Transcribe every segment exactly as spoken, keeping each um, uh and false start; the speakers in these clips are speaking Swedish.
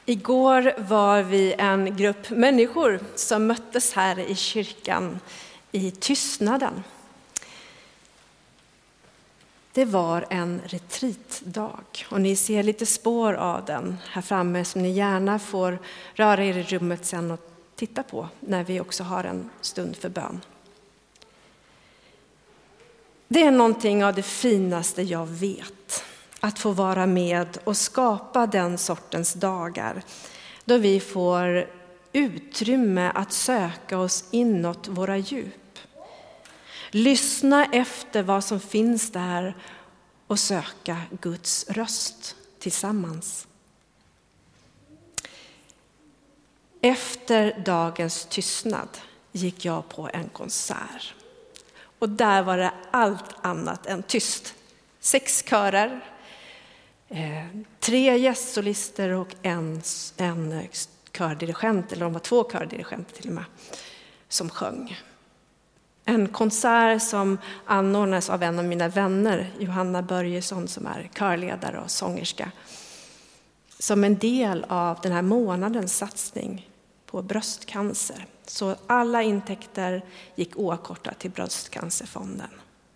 Igår var vi en grupp människor som möttes här i kyrkan i tystnaden. Det var en retreatdag och ni ser lite spår av den här framme som ni gärna får röra er i rummet sen och titta på när vi också har en stund för bön. Det är någonting av det finaste jag vet. Att få vara med och skapa den sortens dagar då vi får utrymme att söka oss inåt våra djup. Lyssna efter vad som finns där och söka Guds röst tillsammans. Efter dagens tystnad gick jag på en konsert. Och där var det allt annat än tyst. Sex körer. Eh, tre gästsolister och en, en kördirigent, eller de var två kördirigenter till och med, som sjöng. En konsert som anordnas av en av mina vänner, Johanna Börjesson, som är körledare och sångerska. Som en del av den här månadens satsning på bröstcancer. Så alla intäkter gick oavkortat till bröstcancerfonden.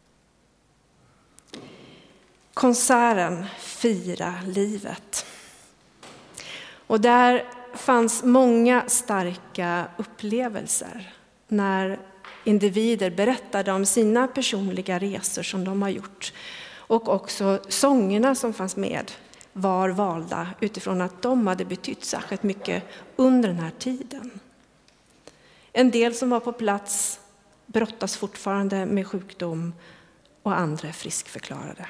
Konserten Fira livet. Och där fanns många starka upplevelser när individer berättade om sina personliga resor som de har gjort. Och också sångerna som fanns med var valda utifrån att de hade betytt särskilt mycket under den här tiden. En del som var på plats brottas fortfarande med sjukdom och andra friskförklarade.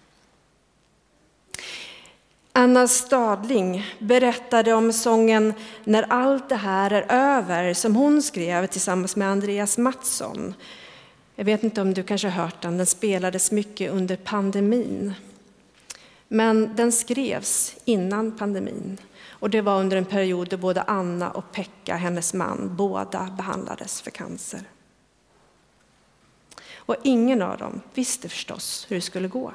Anna Stadling berättade om sången När allt det här är över som hon skrev tillsammans med Andreas Mattsson. Jag vet inte om du kanske har hört den, den spelades mycket under pandemin. Men den skrevs innan pandemin och det var under en period då både Anna och Pekka, hennes man, båda behandlades för cancer. Och ingen av dem visste förstås hur det skulle gå.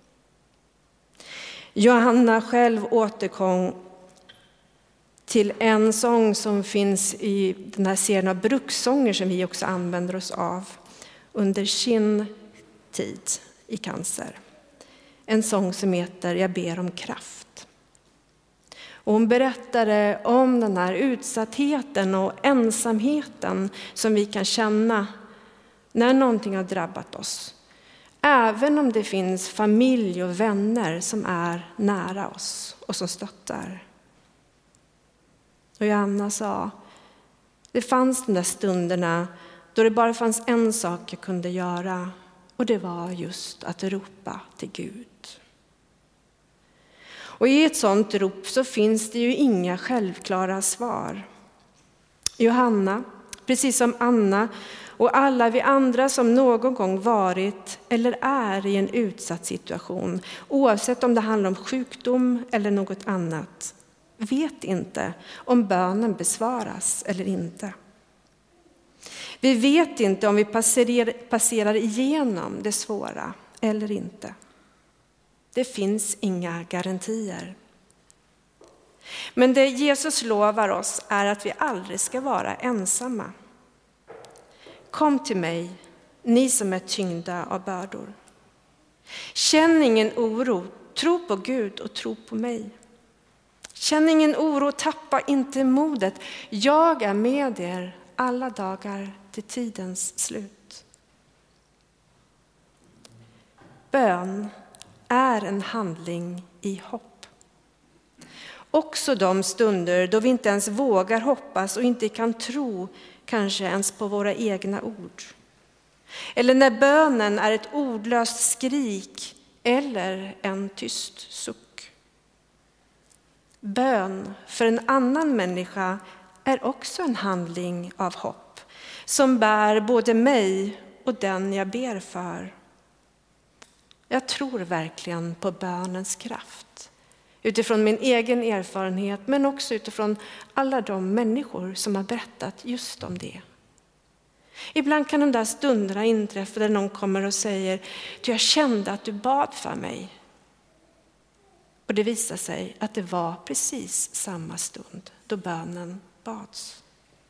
Johanna själv återkom till en sång som finns i den här serien av brukssånger som vi också använder oss av under sin tid i cancer. En sång som heter Jag ber om kraft. Och hon berättade om den här utsattheten och ensamheten som vi kan känna när någonting har drabbat oss. Även om det finns familj och vänner som är nära oss och som stöttar. Och Johanna sa, det fanns de där stunderna då det bara fanns en sak jag kunde göra. Och det var just att ropa till Gud. Och i ett sånt rop så finns det ju inga självklara svar. Johanna, precis som Anna och alla vi andra som någon gång varit eller är i en utsatt situation, oavsett om det handlar om sjukdom eller något annat, vet inte om bönen besvaras eller inte. Vi vet inte om vi passerar, passerar igenom det svåra eller inte. Det finns inga garantier. Men det Jesus lovar oss är att vi aldrig ska vara ensamma. Kom till mig, ni som är tyngda av bördor. Känn ingen oro, tro på Gud och tro på mig. Känn ingen oro, tappa inte modet. Jag är med er alla dagar till tidens slut. Bön är en handling i hopp. Också de stunder då vi inte ens vågar hoppas och inte kan tro kanske ens på våra egna ord. Eller när bönen är ett ordlöst skrik eller en tyst suck. Bön för en annan människa är också en handling av hopp som bär både mig och den jag ber för. Jag tror verkligen på bönens kraft. Utifrån min egen erfarenhet men också utifrån alla de människor som har berättat just om det. Ibland kan de där stunderna inträffa där någon kommer och säger du, jag kände att du bad för mig. Och det visar sig att det var precis samma stund då bönen bads.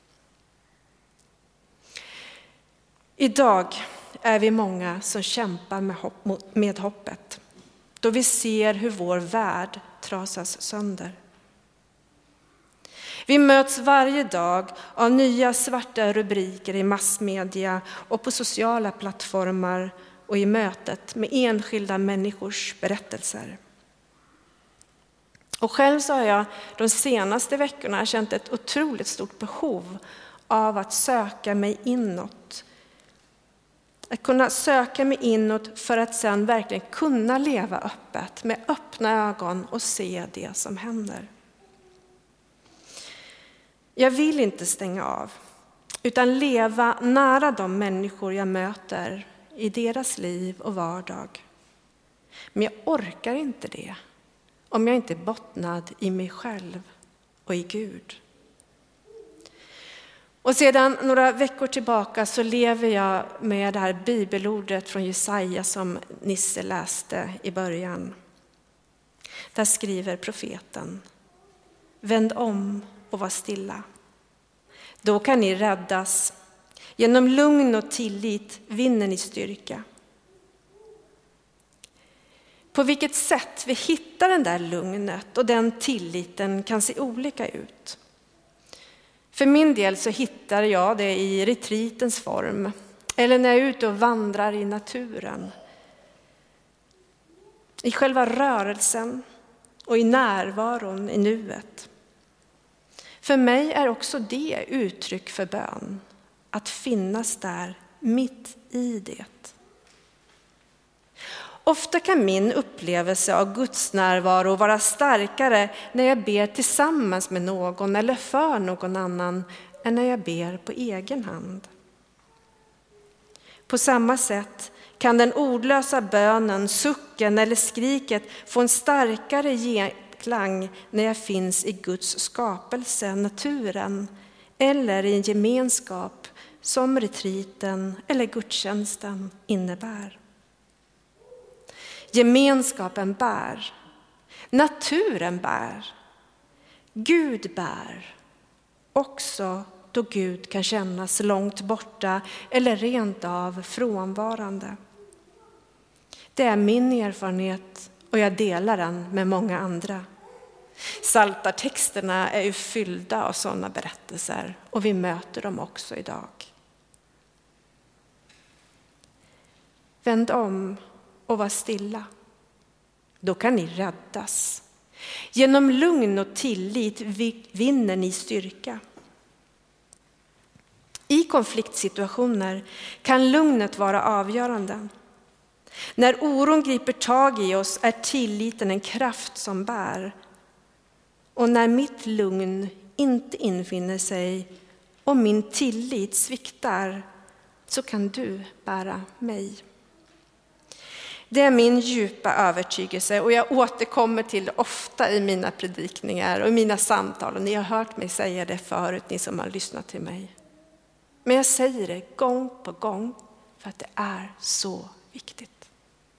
Idag är vi många som kämpar med, hopp, med hoppet, då vi ser hur vår värld trasas sönder. Vi möts varje dag av nya svarta rubriker i massmedia och på sociala plattformar och i mötet med enskilda människors berättelser. Och själv så har jag de senaste veckorna känt ett otroligt stort behov av att söka mig inåt. Att kunna söka mig inåt för att sedan verkligen kunna leva öppet med öppna ögon och se det som händer. Jag vill inte stänga av, utan leva nära de människor jag möter i deras liv och vardag. Men jag orkar inte det om jag inte är bottnad i mig själv och i Gud. Och sedan några veckor tillbaka så lever jag med det här bibelordet från Jesaja som Nisse läste i början. Där skriver profeten: vänd om och var stilla. Då kan ni räddas. Genom lugn och tillit vinner ni styrka. På vilket sätt vi hittar den där lugnet och den tilliten kan se olika ut. För min del så hittar jag det i retreatens form, eller när jag är ute och vandrar i naturen. I själva rörelsen och i närvaron i nuet. För mig är också det uttryck för bön, att finnas där mitt i det. Ofta kan min upplevelse av Guds närvaro vara starkare när jag ber tillsammans med någon eller för någon annan än när jag ber på egen hand. På samma sätt kan den ordlösa bönen, sucken eller skriket få en starkare genklang när jag finns i Guds skapelse, naturen, eller i en gemenskap som retreaten eller gudstjänsten innebär. Gemenskapen bär, naturen bär, Gud bär, också då Gud kan kännas långt borta eller rent av frånvarande. Det är min erfarenhet och jag delar den med många andra. Psaltartexterna är ju fyllda av sådana berättelser och vi möter dem också idag. Vänd om och var stilla. Då kan ni räddas. Genom lugn och tillit vinner ni styrka. I konfliktsituationer kan lugnet vara avgörande. När oron griper tag i oss är tilliten en kraft som bär. Och när mitt lugn inte infinner sig och min tillit sviktar, så kan du bära mig. Det är min djupa övertygelse och jag återkommer till det ofta i mina predikningar och i mina samtal. Och ni har hört mig säga det förut, ni som har lyssnat till mig. Men jag säger det gång på gång för att det är så viktigt.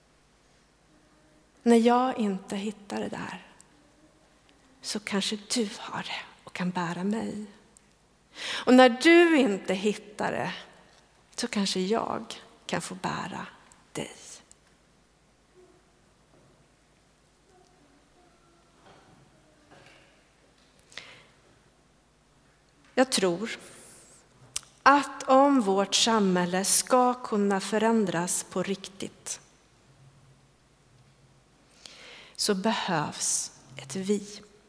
När jag inte hittar det där, så kanske du har det och kan bära mig. Och när du inte hittar det, så kanske jag kan få bära dig. Jag tror att om vårt samhälle ska kunna förändras på riktigt, så behövs ett vi.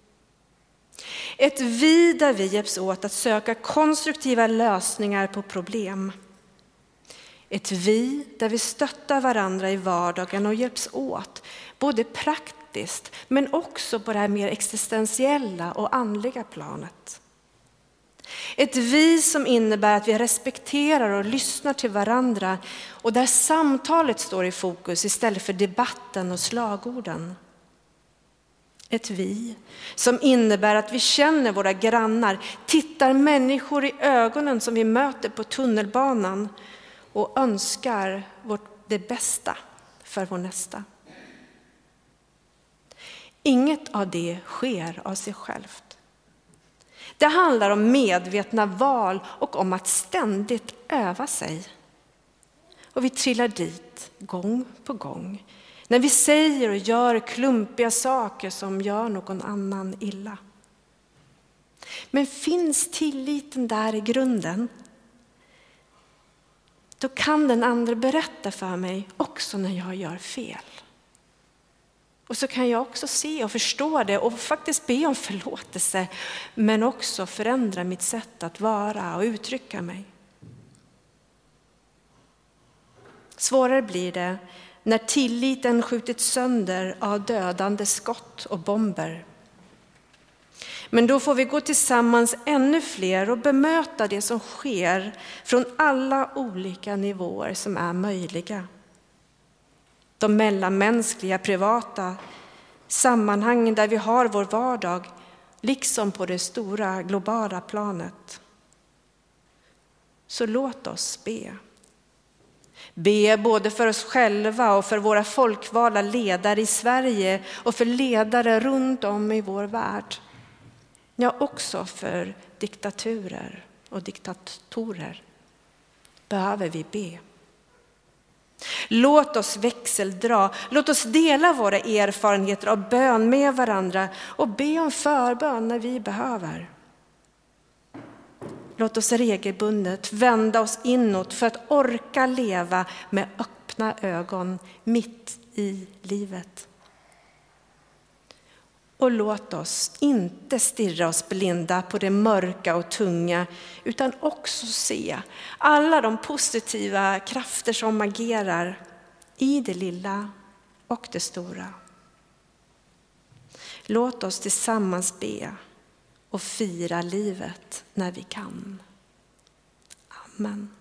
Ett vi där vi hjälps åt att söka konstruktiva lösningar på problem. Ett vi där vi stöttar varandra i vardagen och hjälps åt, både praktiskt men också på det här mer existentiella och andliga planet. Ett vi som innebär att vi respekterar och lyssnar till varandra och där samtalet står i fokus istället för debatten och slagorden. Ett vi som innebär att vi känner våra grannar, tittar människor i ögonen som vi möter på tunnelbanan och önskar vårt, det bästa för vår nästa. Inget av det sker av sig självt. Det handlar om medvetna val och om att ständigt öva sig. Och vi trillar dit gång på gång när vi säger och gör klumpiga saker som gör någon annan illa. Men finns tilliten där i grunden, då kan den andra berätta för mig också när jag gör fel. Och så kan jag också se och förstå det och faktiskt be om förlåtelse, men också förändra mitt sätt att vara och uttrycka mig. Svårare blir det när tilliten skjutits sönder av dödande skott och bomber. Men då får vi gå tillsammans ännu fler och bemöta det som sker från alla olika nivåer som är möjliga. De mellanmänskliga, privata sammanhangen där vi har vår vardag, liksom på det stora globala planet. Så låt oss be. Be både för oss själva och för våra folkvalda ledare i Sverige och för ledare runt om i vår värld. Ja, också för diktaturer och diktatorer behöver vi be. Låt oss växeldra, låt oss dela våra erfarenheter av bön med varandra och be om förbön när vi behöver. Låt oss regelbundet vända oss inåt för att orka leva med öppna ögon mitt i livet. Och låt oss inte stirra oss blinda på det mörka och tunga, utan också se alla de positiva krafter som agerar i det lilla och det stora. Låt oss tillsammans be och fira livet när vi kan. Amen.